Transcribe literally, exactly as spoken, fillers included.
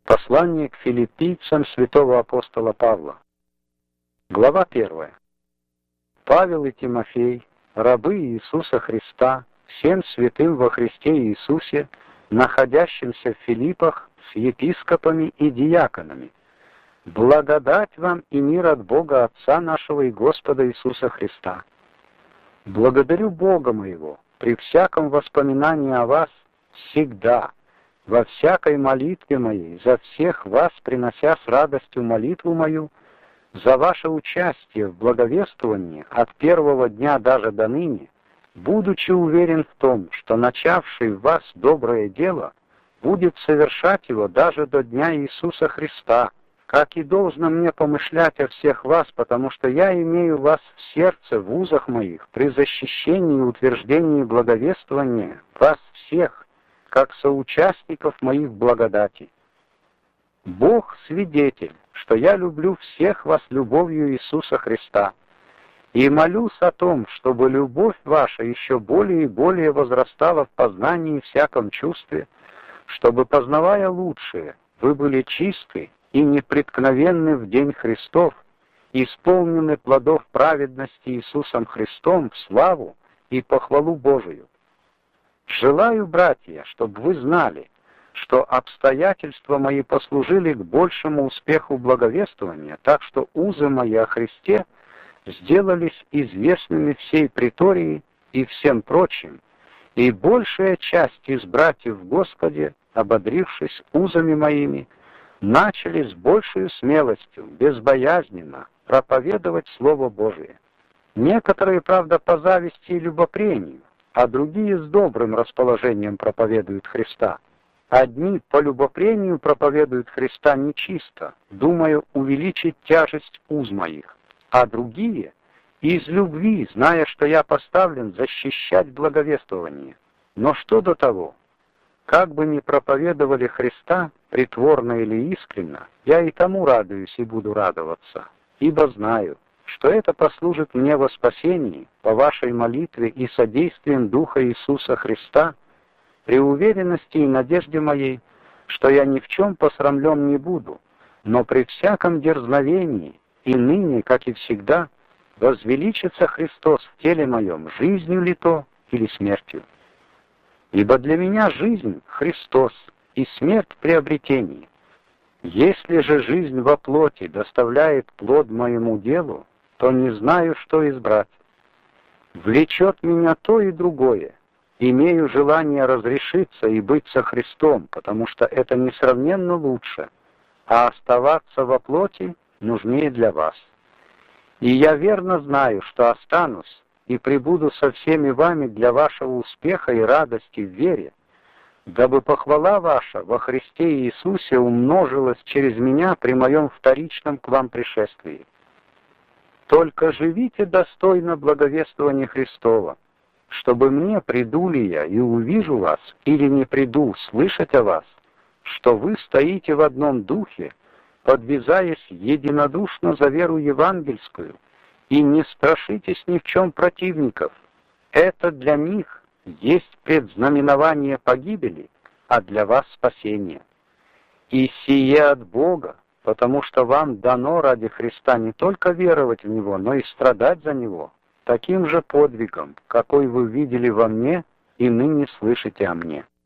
Послание к филиппийцам святого апостола Павла. Глава первая. Павел и Тимофей, рабы Иисуса Христа, всем святым во Христе Иисусе, находящимся в Филиппах с епископами и диаконами. Благодать вам и мир от Бога Отца нашего и Господа Иисуса Христа. Благодарю Бога моего при всяком воспоминании о вас всегда, во всякой молитве моей, за всех вас, принося с радостью молитву мою, за ваше участие в благовествовании от первого дня даже до ныне, будучи уверен в том, что начавший в вас доброе дело будет совершать его даже до дня Иисуса Христа, как и должно мне помышлять о всех вас, потому что я имею вас в сердце, в узах моих, при защищении и утверждении благовествования вас всех, как соучастников моих благодати. Бог свидетель, что я люблю всех вас любовью Иисуса Христа, и молюсь о том, чтобы любовь ваша еще более и более возрастала в познании и всяком чувстве, чтобы, познавая лучшее, вы были чисты и непреткновенны в день Христов, исполнены плодов праведности Иисусом Христом в славу и похвалу Божию. Желаю, братья, чтобы вы знали, что обстоятельства мои послужили к большему успеху благовествования, так что узы мои о Христе сделались известными всей притории и всем прочим, и большая часть из братьев в Господе, ободрившись узами моими, начали с большей смелостью, безбоязненно проповедовать Слово Божие. Некоторые, правда, по зависти и любопрению, а другие с добрым расположением проповедуют Христа. Одни по любопрению проповедуют Христа нечисто, думая увеличить тяжесть уз моих, а другие из любви, зная, что я поставлен защищать благовествование. Но что до того? Как бы ни проповедовали Христа, притворно или искренно, я и тому радуюсь и буду радоваться, ибо знаю, что это послужит мне во спасении по вашей молитве и содействием Духа Иисуса Христа, при уверенности и надежде моей, что я ни в чем посрамлен не буду, но при всяком дерзновении и ныне, как и всегда, возвеличится Христос в теле моем, жизнью ли то или смертью. Ибо для меня жизнь — Христос, и смерть — приобретение. Если же жизнь во плоти доставляет плод моему делу, то не знаю, что избрать. Влечет меня то и другое. Имею желание разрешиться и быть со Христом, потому что это несравненно лучше, а оставаться во плоти нужнее для вас. И я верно знаю, что останусь и пребуду со всеми вами для вашего успеха и радости в вере, дабы похвала ваша во Христе Иисусе умножилась через меня при моем вторичном к вам пришествии. Только живите достойно благовествования Христова, чтобы мне, приду ли я и увижу вас, или не приду, слышать о вас, что вы стоите в одном духе, подвязаясь единодушно за веру евангельскую, и не страшитесь ни в чем противников. Это для них есть предзнаменование погибели, а для вас спасение. И сие от Бога, потому что вам дано ради Христа не только веровать в Него, но и страдать за Него, таким же подвигом, какой вы видели во мне и ныне слышите о мне.